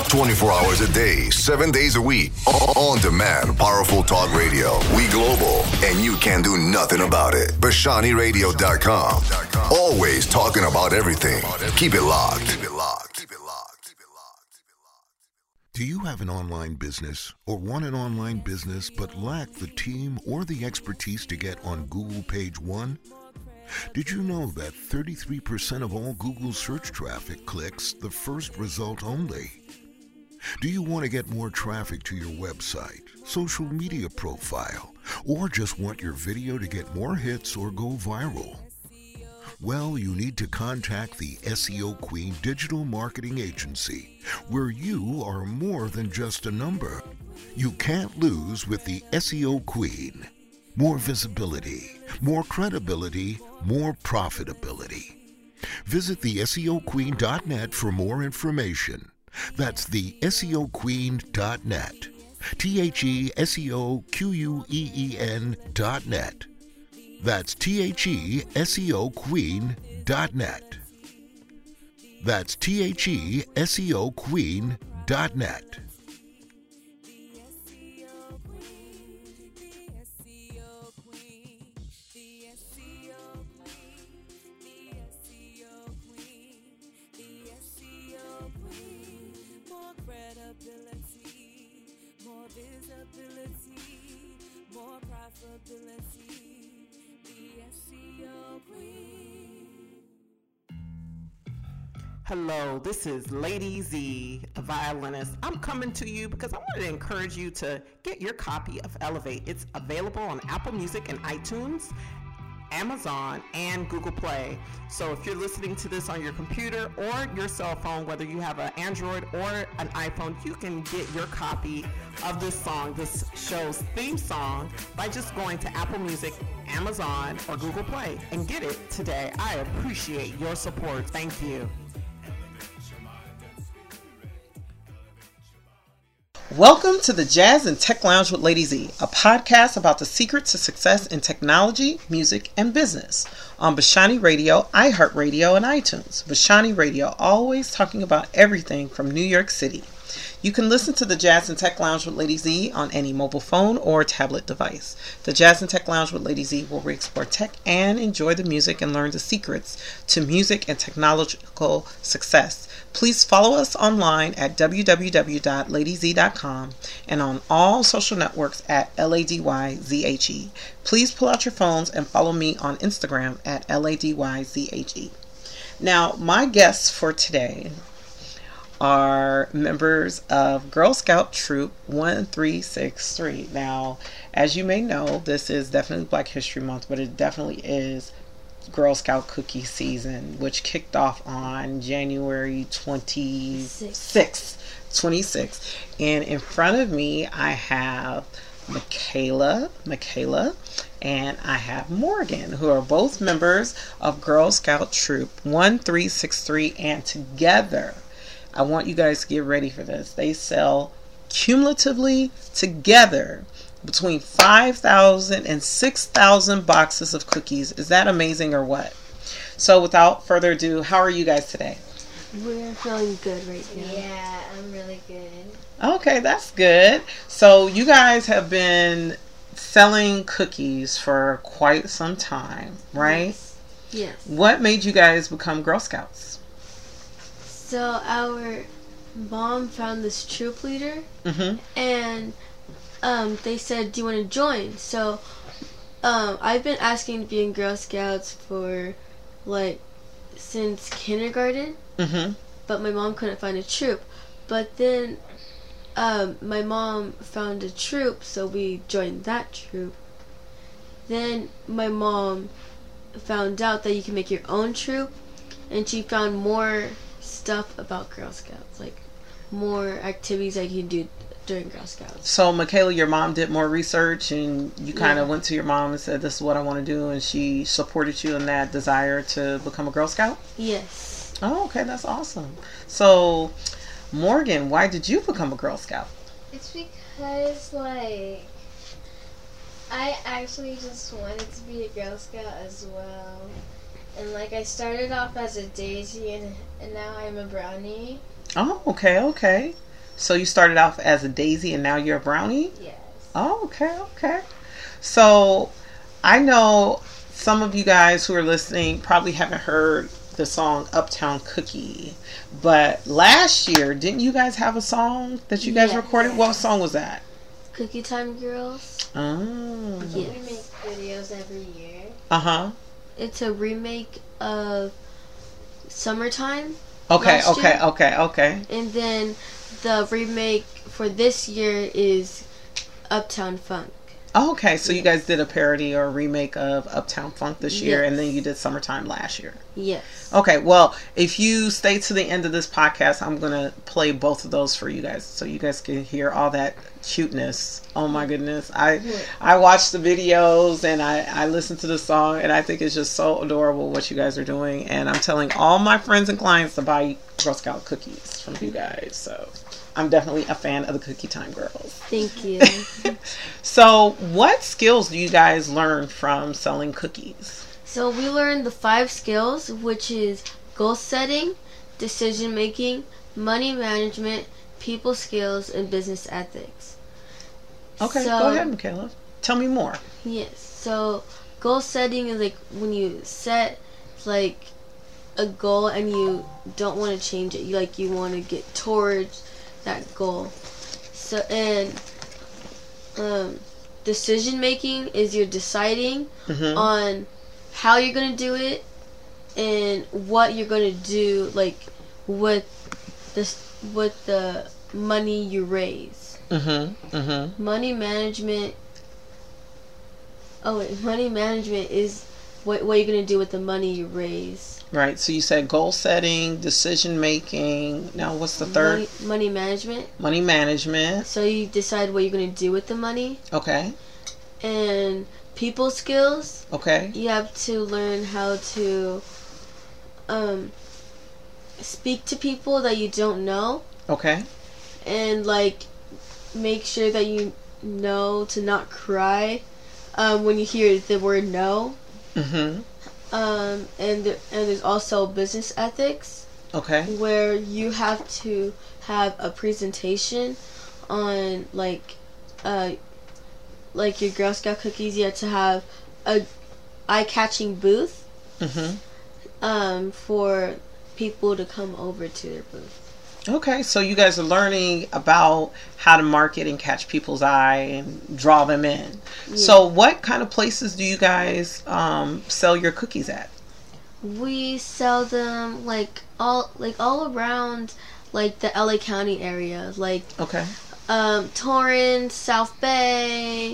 24 hours a day, 7 days a week. On demand, powerful talk radio. We global, and you can do nothing about it. BashaniRadio.com. Always talking about everything. Keep it locked. Keep it locked. Keep it locked. Keep it locked. Do you have an online business or want an online business but lack the team or the expertise to get on Google Page One? Did you know that 33% of all Google search traffic clicks the first result only? Do you want to get more traffic to your website, social media profile, or just want your video to get more hits or go viral? Well, you need to contact the SEO Queen Digital Marketing Agency, where you are more than just a number. You can't lose with the SEO Queen. More visibility, more credibility, more profitability. Visit the SEOqueen.net for more information. That's the SEOqueen.net. TheSeoQueen.net. That's TheSeoQueen.net. That's TheSeoQueen.net. Hello, this is Lady Z, a violinist. I'm coming to you because I wanted to encourage you to get your copy of Elevate. It's available on Apple Music and iTunes, Amazon, and Google Play. So if you're listening to this on your computer or your cell phone, whether you have an Android or an iPhone, you can get your copy of this song, this show's theme song, by just going to Apple Music, Amazon, or Google Play and get it today. I appreciate your support. Thank you. Welcome to the Jazz and Tech Lounge with Lady Z, a podcast about the secrets to success in technology, music, and business on Bashani Radio, iHeartRadio, and iTunes. Bashani Radio, always talking about everything from New York City. You can listen to the Jazz and Tech Lounge with Lady Z on any mobile phone or tablet device. The Jazz and Tech Lounge with Lady Z, where we explore tech and enjoy the music and learn the secrets to music and technological success. Please follow us online at www.ladyz.com and on all social networks at LADYZHE. Please pull out your phones and follow me on Instagram at LADYZHE. Now, my guests for today are members of Girl Scout Troop 1363. Now, as you may know, this is definitely Black History Month, but it definitely is Girl Scout cookie season, which kicked off on January 26th. And in front of me, I have Michaela, and I have Morgan, who are both members of Girl Scout Troop 1363. And together, I want you guys to get ready for this. They sell cumulatively together between 5,000 and 6,000 boxes of cookies. Is that amazing or what? So without further ado, how are you guys today? We're feeling good right now. Yeah, I'm really good. Okay, that's good. So you guys have been selling cookies for quite some time, right? Yes. What made you guys become Girl Scouts? So our mom found this troop leader, and they said, do you want to join? So I've been asking to be in Girl Scouts for since kindergarten, but my mom couldn't find a troop. But then my mom found a troop, so we joined that troop. Then my mom found out that you can make your own troop, and she found more stuff about Girl Scouts, more activities that you can do during Girl Scouts. So, Michaela, your mom did more research, and you kind of went to your mom and said, this is what I want to do, and she supported you in that desire to become a Girl Scout? Yes. Oh, okay, that's awesome. So, Morgan, why did you become a Girl Scout? It's because, I actually just wanted to be a Girl Scout as well. And, I started off as a daisy, and now I'm a brownie. Oh, okay. So you started off as a daisy and now you're a brownie? Yes. Oh, okay. So I know some of you guys who are listening probably haven't heard the song Uptown Cookie. But last year, didn't you guys have a song that you guys recorded? What song was that? Cookie Time Girls. Oh. Yes. We make videos every year. Uh-huh. It's a remake of Summertime. Okay. And then the remake for this year is Uptown Funk. Okay, so you guys did a parody or a remake of Uptown Funk this year, Yes. and then you did Summertime last year. Yes. Okay, well, if you stay to the end of this podcast, I'm going to play both of those for you guys so you guys can hear all that cuteness. Oh my goodness. I watched the videos and I listened to the song, and I think it's just so adorable what you guys are doing. And I'm telling all my friends and clients to buy Girl Scout cookies from you guys. So I'm definitely a fan of the Cookie Time Girls. Thank you. So what skills do you guys learn from selling cookies? So we learned the 5 skills, which is goal setting, decision making, money management, people skills, and business ethics. Okay, So- go ahead, Michaela. Tell me more. Yes. So goal setting is like when you set like a goal and you don't want to change it. You want to get towards that goal. So and decision making is you're deciding on how you're gonna do it and what you're gonna do, like with the money you raise. Money management. Money management is what you're gonna do with the money you raise. Right. So you said goal setting, decision making. Now, what's the third? Money management. Money management. So you decide what you're gonna do with the money. Okay. And people skills. Okay. You have to learn how to speak to people that you don't know, Okay. and like make sure that you know to not cry when you hear the word no. And there's also business ethics, Okay. where you have to have a presentation on like your Girl Scout cookies. You have to have a eye-catching booth for people to come over to their booth. Okay. So you guys are learning about how to market and catch people's eye and draw them in. Yeah. So what kind of places do you guys sell your cookies at? We sell them all around like the LA County area, like Okay. Torrance, South Bay,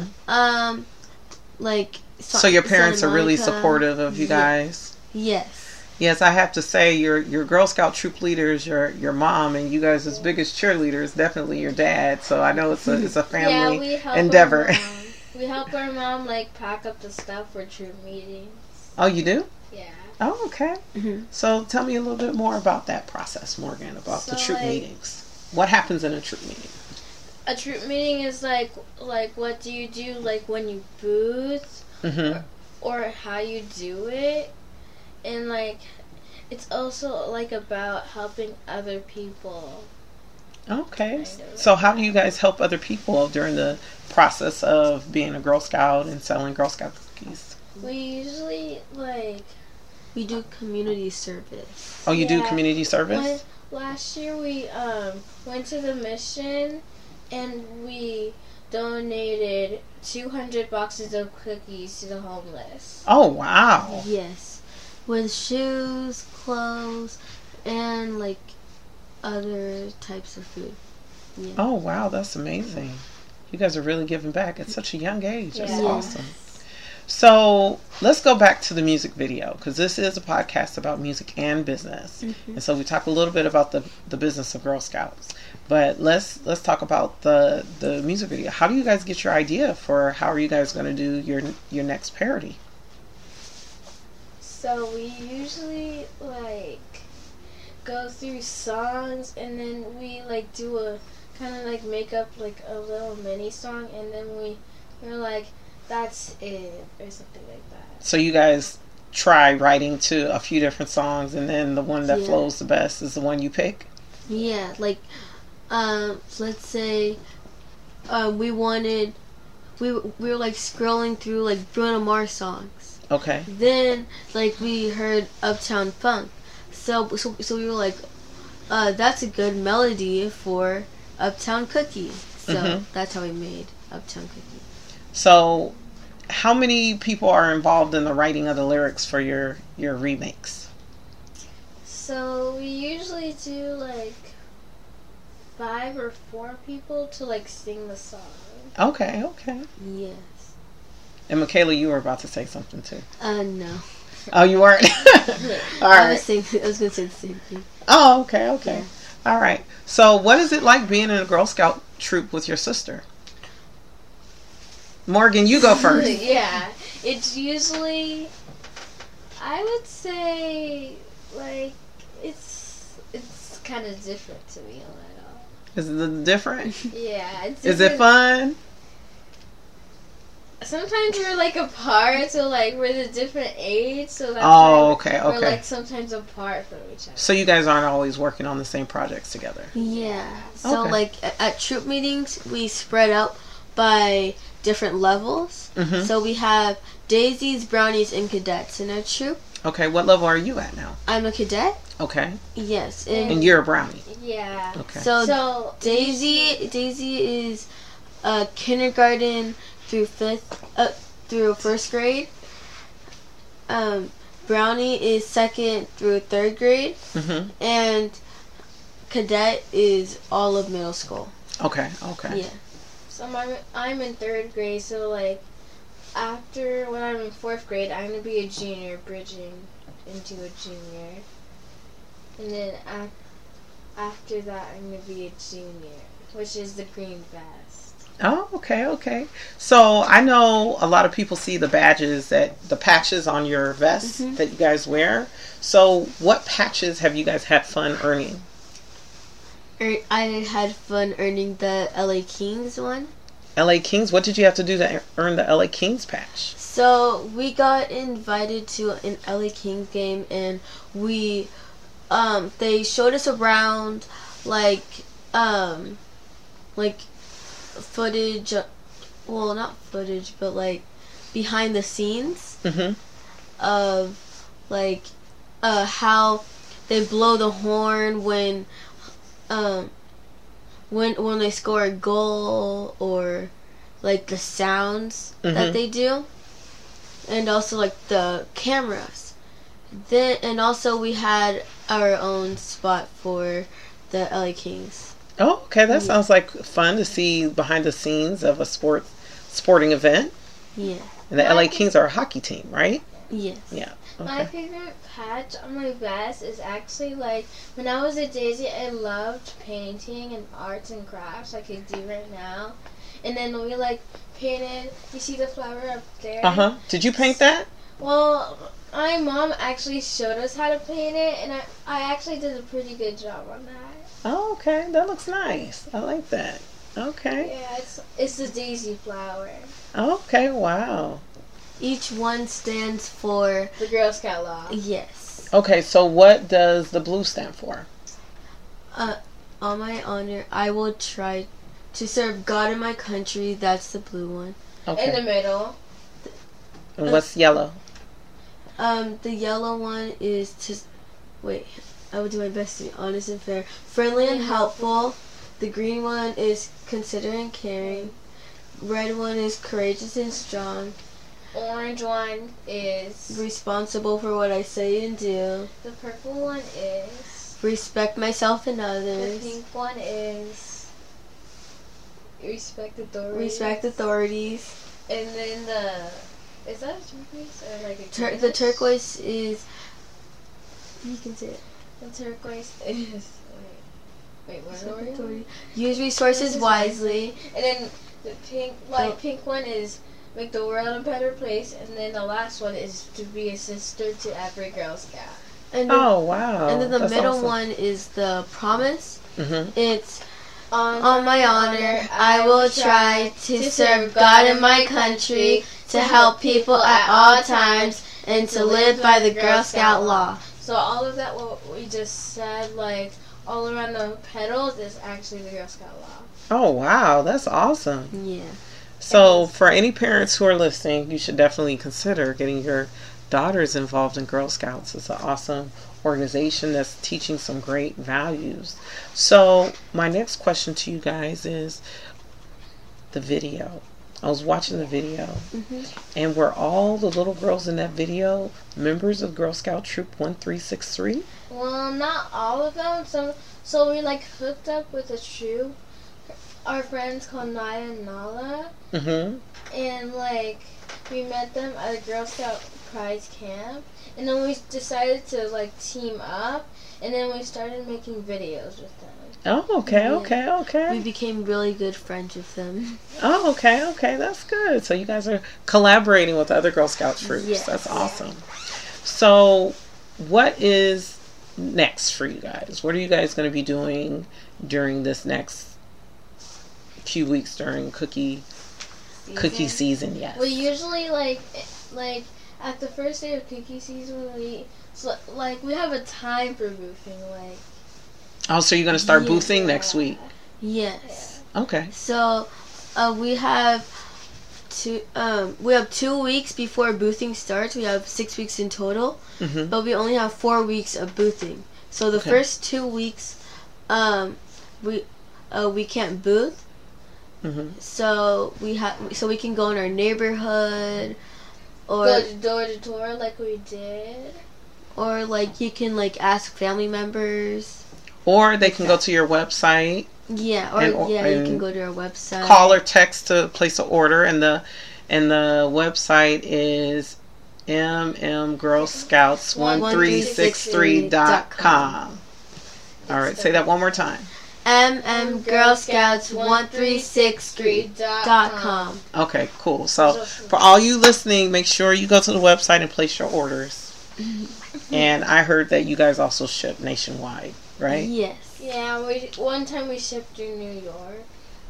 like So your parents Santa are really Monica. supportive of you guys? Yes. Yes, I have to say your Girl Scout troop leader is your mom, and you guys' biggest cheerleader is definitely your dad. So I know it's a family we help endeavor. Our mom. We help our mom like pack up the stuff for troop meetings. Oh, you do? Yeah. Oh, okay. So tell me a little bit more about that process, Morgan, about the So, troop like- meetings. What happens in a troop meeting? A troop meeting is like what do you do like when you booth or how you do it, and like it's also like about helping other people. Okay. Kind of. So how do you guys help other people during the process of being a Girl Scout and selling Girl Scout cookies? We usually like We do community service. Oh, you do Yeah. community service? last year we went to the mission and we donated 200 boxes of cookies to the homeless. Oh, wow. Yes, with shoes, clothes, and like other types of food. Yeah. Oh, wow. That's amazing. You guys are really giving back at such a young age. That's Yeah. awesome. So let's go back to the music video, because this is a podcast about music and business. And so we talk a little bit about the business of Girl Scouts. But let's talk about the music video. How do you guys get your idea for how are you guys going to do your next parody? So we usually like go through songs and then we like do a kind of like make up like a little mini song and then we're like that's it or something like that. So you guys try writing to a few different songs, and then the one that Yeah. flows the best is the one you pick? Yeah, like let's say we were like scrolling through like Bruno Mars songs. Okay. Then like we heard Uptown Funk. So we were like, that's a good melody for Uptown Cookie. So that's how we made Uptown Cookie. So how many people are involved in the writing of the lyrics for your remakes? So we usually do like 5 or 4 people to like sing the song. Okay. Yes. And Michaela, you were about to say something too. No. Oh, you weren't? All I right. was going to say the same thing. Oh, okay. Yeah. All right. So what is it like being in a Girl Scout troop with your sister? Morgan, you go first. Yeah. It's usually, I would say, like, it's kind of different to me a little. Is it different? Yeah. It's Is it fun? Sometimes we're like apart, so like we're the different age, so that's Oh, why okay. we're like sometimes apart from each other. So you guys aren't always working on the same projects together? Yeah. So Okay. like at troop meetings, we spread out by different levels. Mm-hmm. So we have daisies, brownies, and cadets in our troop. Okay, what level are you at now? I'm a cadet. Okay. Yes. And you're a brownie. Yeah. Okay. So Daisy is kindergarten through through 1st grade. Brownie is 2nd through 3rd grade, Mm-hmm. and cadet is all of middle school. Okay. Yeah. So I'm in 3rd grade, so like after when I'm in 4th grade, I'm gonna be a junior, bridging into a junior, and then after that, I'm gonna be a junior, which is the green vest. Oh, okay. So I know a lot of people see the patches on your vest that you guys wear. So what patches have you guys had fun earning? I had fun earning the LA Kings one. LA Kings? What did you have to do to earn the LA Kings patch? So we got invited to an LA Kings game, and we they showed us around like footage, well, not footage, but like behind the scenes of like how they blow the horn when they score a goal, or like the sounds that they do, and also like the cameras. And also we had our own spot for the LA Kings. Oh, okay. That sounds like fun to see behind the scenes of a sporting event. Yeah. And the LA Kings are a hockey team, right? Yes. Yeah. My Okay. favorite patch on my vest is actually like when I was a Daisy, I loved painting and arts and crafts like I do right now. And then we like painted. You see the flower up there? Did you paint that? Well, my mom actually showed us how to paint it, and I actually did a pretty good job on that. Oh, okay. That looks nice. I like that. Okay. Yeah, it's the daisy flower. Okay. Wow. Each one stands for The Girl Scout law. yes. Okay. So what does the blue stand for? On my honor, I will try to serve God and my country. That's the blue one. Okay. In the middle. And what's yellow? The yellow one is I will do my best to be honest and fair. Friendly and helpful. The green one is considerate and caring. Red one is courageous and strong. Orange one is. Responsible for what I say and do. The purple one is. Respect myself and The others. pink one is. Respect authority. Respect authorities. And then is that a turquoise or like a The turquoise is. You can say it. The turquoise is. Wait, what are we on? Use resources wisely. And then the pink one is make the world a better place. And then the last one is to be a sister to every Girl Scout. And then, Oh, wow. and then the That's middle awesome. one is the promise. Mm-hmm. It's on my honor, I will try to serve God and my country, to help people at all times, and to live by the Girl Scout law. So all of that what we just said, like all around the petals is actually the Girl Scout logo. Oh, wow. That's awesome. Yeah. So for any parents who are listening, you should definitely consider getting your daughters involved in Girl Scouts. It's an awesome organization that's teaching some great values. So my next question to you guys is the video. I was watching the video, and were all the little girls in that video members of Girl Scout Troop 1363? Well, not all of them. So we like hooked up with a troop. Our friends called Naya and Nala. And like we met them at a Girl Scout prize camp, and then we decided to like team up, and then we started making videos with them. Oh, okay. We became really good friends with them. Oh, okay. That's good. So you guys are collaborating with other Girl Scout troops. Yes. That's awesome. So what is next for you guys? What are you guys going to be doing during this next few weeks during cookie season? Yes. We usually like at the first day of cookie season we have a time for boothing, like. Oh, so you're going to start boothing next week? Yes. Okay. So we have 2 weeks before boothing starts. We have 6 weeks in total, but we only have 4 weeks of boothing. So the first 2 weeks, we can't booth. So we can go in our neighborhood, or go door to door like we did, or like you can like ask family members. Or they can go to your website. Yeah, you can go to our website. Call or text to place an order, and the website is mmgirlscouts1363.com. All right, say that one more time. mmgirlscouts1363.com. Okay, cool. So for all you listening, make sure you go to the website and place your orders. And I heard that you guys also ship nationwide, right? Yes. Yeah, one time we shipped through New York.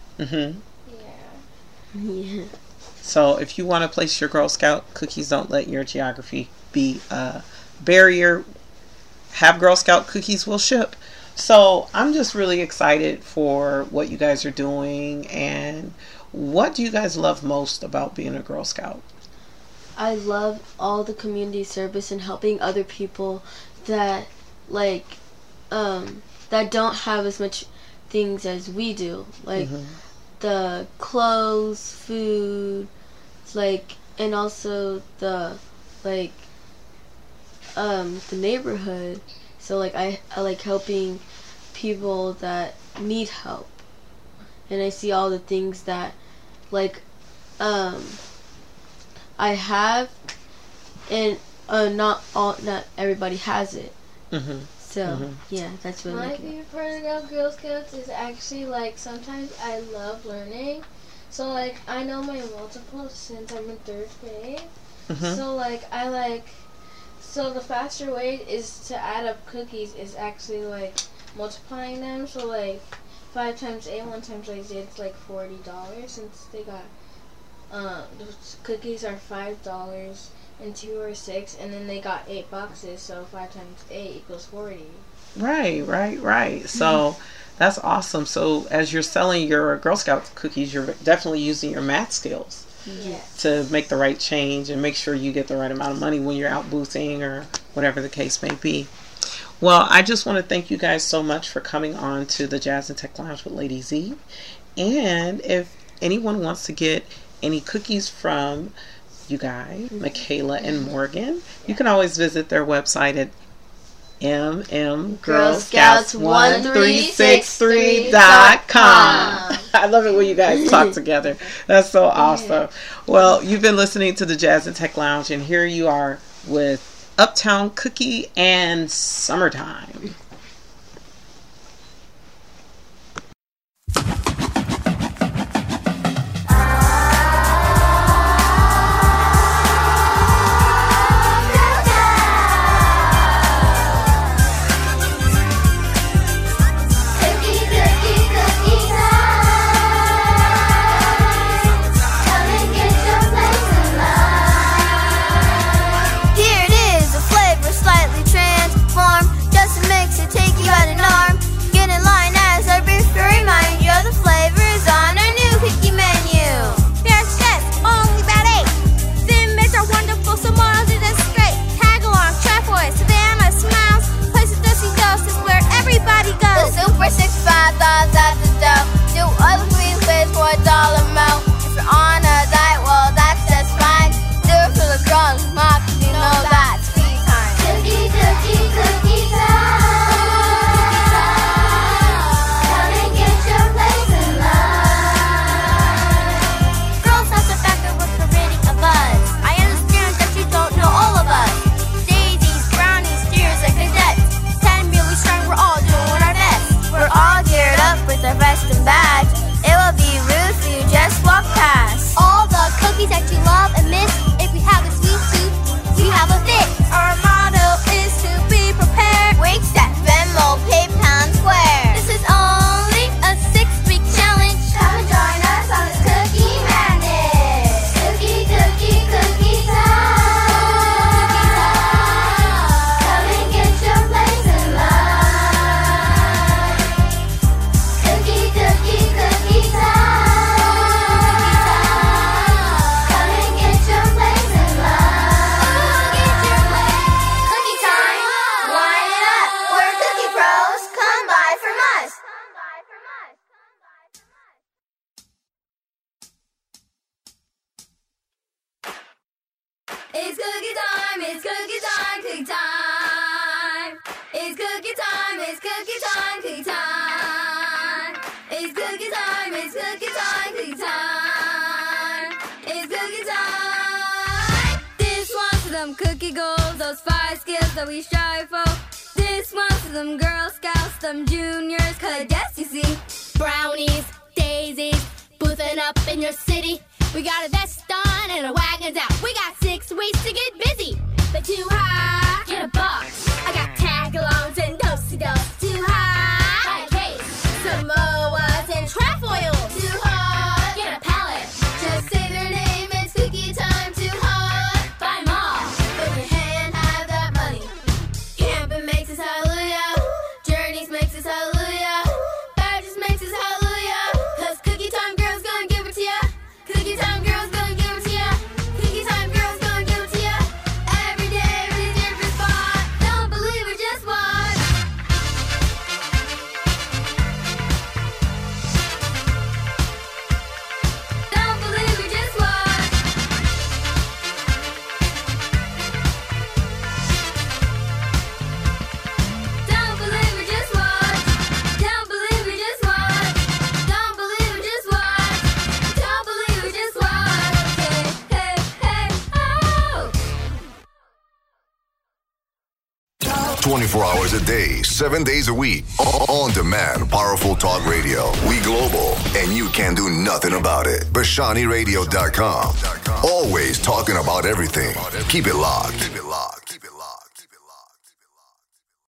Yeah. So if you want to place your Girl Scout cookies, don't let your geography be a barrier. Have Girl Scout cookies, will ship. So I'm just really excited for what you guys are doing. And what do you guys love most about being a Girl Scout? I love all the community service and helping other people that that don't have as much things as we do, like the clothes, food, and also the neighborhood. So I like helping people that need help, and I see all the things that I have, and not everybody has it. So yeah, that's what my favorite part about Girl Scouts is actually sometimes I love learning. So I know my multiples since I'm in 3rd grade. So the faster way is to add up cookies is actually multiplying them. So 5 times 8, 1 times 8 is $40 since they got the cookies are $5 and 2 are 6, and then they got 8 boxes, so 5 times 8 equals 40. Right. So that's awesome. So as you're selling your Girl Scout cookies, you're definitely using your math skills to make the right change and make sure you get the right amount of money when you're out boothing or whatever the case may be. Well, I just want to thank you guys so much for coming on to the Jazz and Tech Lounge with Lady Z. And if anyone wants to get any cookies from you guys, Michaela and Morgan, you can always visit their website at mmgirlscouts1363.com. I love it when you guys talk together. That's so awesome. Well, you've been listening to the Jazz and Tech Lounge, and here you are with Uptown Cookie and Summertime. Here it is, a flavor slightly transformed, just to mix it sauce at the stove. Do all the sweet ways for $1 amount. If you're on a diet, well, that's just fine. Do it for the girls, mom, you know that's cookie time. Cookie, cookie, cookie time. Come and get your place in line. Girls have the factor with the rating of us. I understand that you don't know all of us. Daisies, brownies, steers, and cadets. 10 really strong, we're all doing our best. We're all geared up with our vest and badge. It will be rude if you just walk past. All the cookies that you love and miss. If we have a sweet tooth, we have a fit. Our motto is to be prepared. Wake set, Venmo, PayPal, and Square. This is only a 6-week challenge. Come and join us on this cookie madness. Cookie, cookie, cookie time. Come and get your place in line. Cookie, cookie, cookie time. Come and get your place in line. Get your place. Cookie time. Line it up. We're Cookie Pros. Come buy from us. It's cookie time. It's cookie time. Cookie time. It's cookie time. It's cookie time. Cookie time. It's cookie time. It's cookie time. Cookie time. It's cookie time. This one's for them cookie goals, those 5 skills that we strive for. This one's for them Girl Scouts, them juniors, cadets, you see. Brownies, daisies, boothing up in your city. We got a vest on and our wagons out. We got 6 weeks to get busy. But too high, get a box. I got tagalongs and do-si-dos. Too high, buy a case. Samoas and trefoils. Too hot, get a pallet. Just say their name, it's cookie time. Too hot, buy 'em all. Put your hand, have that money. Camping makes us hallelujah. Journeys makes us hallelujah. Badges makes us hallelujah. 'Cause cookie time girls gonna give it to ya. Cookie time girls gonna give it to ya. Cookie time girls gonna give it to ya. Every day, every different spot. Don't believe it, just watch. Don't believe it, just watch. Don't believe it, just watch. Don't believe it, just watch. Don't believe it, just watch. Don't believe it, just watch. Hey, hey, hey, oh. 24 hours a day, 7 days a week. On demand, powerful talk radio. We global, and you can do nothing about it. BashaniRadio.com. Always talking about everything. Keep it locked.